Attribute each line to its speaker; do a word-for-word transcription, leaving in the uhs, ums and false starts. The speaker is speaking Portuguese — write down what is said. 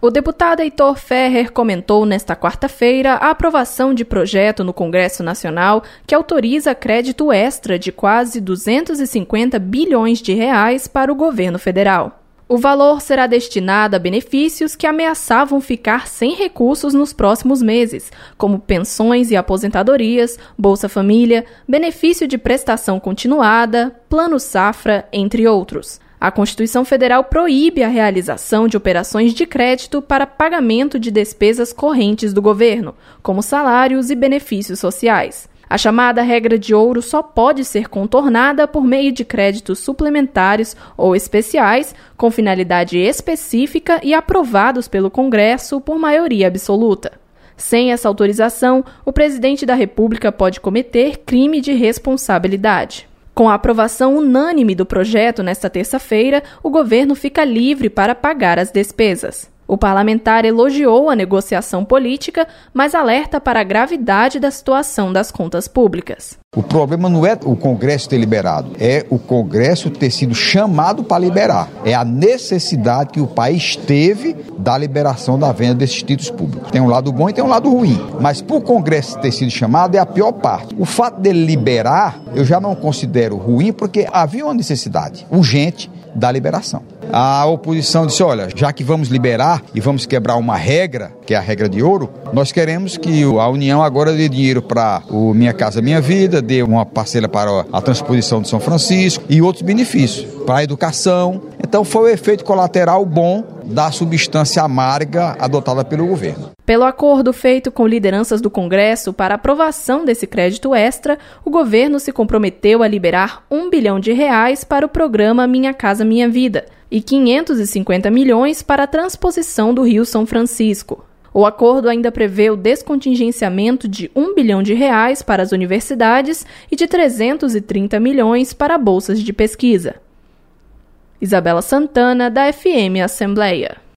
Speaker 1: O deputado Heitor Ferrer comentou nesta quarta-feira a aprovação de projeto no Congresso Nacional que autoriza crédito extra de quase duzentos e cinquenta bilhões de reais para o governo federal. O valor será destinado a benefícios que ameaçavam ficar sem recursos nos próximos meses, como pensões e aposentadorias, Bolsa Família, benefício de prestação continuada, Plano Safra, entre outros. A Constituição Federal proíbe a realização de operações de crédito para pagamento de despesas correntes do governo, como salários e benefícios sociais. A chamada regra de ouro só pode ser contornada por meio de créditos suplementares ou especiais, com finalidade específica e aprovados pelo Congresso por maioria absoluta. Sem essa autorização, o presidente da República pode cometer crime de responsabilidade. Com a aprovação unânime do projeto nesta terça-feira, o governo fica livre para pagar as despesas. O parlamentar elogiou a negociação política, mas alerta para a gravidade da situação das contas públicas.
Speaker 2: O problema não é o Congresso ter liberado, é o Congresso ter sido chamado para liberar. É a necessidade que o país teve da liberação da venda desses títulos públicos. Tem um lado bom e tem um lado ruim, mas por o Congresso ter sido chamado é a pior parte. O fato dele liberar, eu já não considero ruim, porque havia uma necessidade urgente da liberação. A oposição disse, olha, já que vamos liberar e vamos quebrar uma regra, que é a regra de ouro, nós queremos que a União agora dê dinheiro para o Minha Casa Minha Vida, dê uma parcela para a transposição de São Francisco e outros benefícios, para a educação. Então foi o efeito colateral bom da substância amarga adotada pelo governo.
Speaker 1: Pelo acordo feito com lideranças do Congresso para aprovação desse crédito extra, o governo se comprometeu a liberar um bilhão de reais para o programa Minha Casa Minha Vida e quinhentos e cinquenta milhões para a transposição do Rio São Francisco. O acordo ainda prevê o descontingenciamento de um bilhão de reais para as universidades e de trezentos e trinta milhões para bolsas de pesquisa. Isabela Santana, da F M Assembleia.